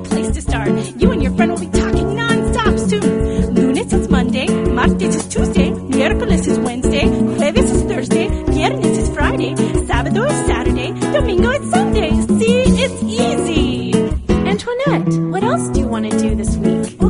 great place to start. You and your friend will be talking non-stop soon. Lunes is Monday, martes is Tuesday, miércoles is Wednesday, jueves is Thursday, viernes is Friday, sábado is Saturday, domingo is Sunday. See, it's easy. Antoinette, what else do you want to do this week?